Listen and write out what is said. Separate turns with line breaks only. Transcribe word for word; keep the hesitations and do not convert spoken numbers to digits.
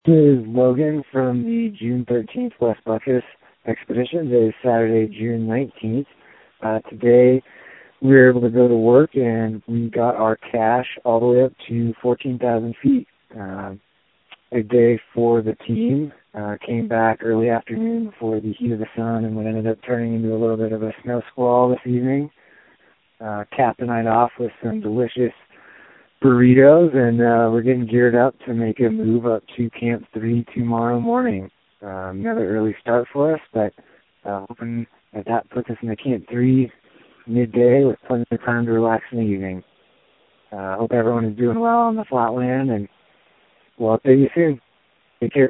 This is Logan from the June thirteenth West Buckus expedition. Today is Saturday, June nineteenth. Uh, today we were able to go to work and we got our cache all the way up to fourteen thousand feet. Uh, a day for the team. Uh, came back early afternoon before the heat of the sun and what ended up turning into a little bit of a snow squall this evening. Uh, capped the night off with some delicious burritos, and uh, we're getting geared up to make a move up to Camp three tomorrow morning. Um, another early start for us, but uh, hoping that that puts us into Camp three midday with plenty of time to relax in the evening. I uh, hope everyone is doing well on the flatland, and we'll update you soon. Take care.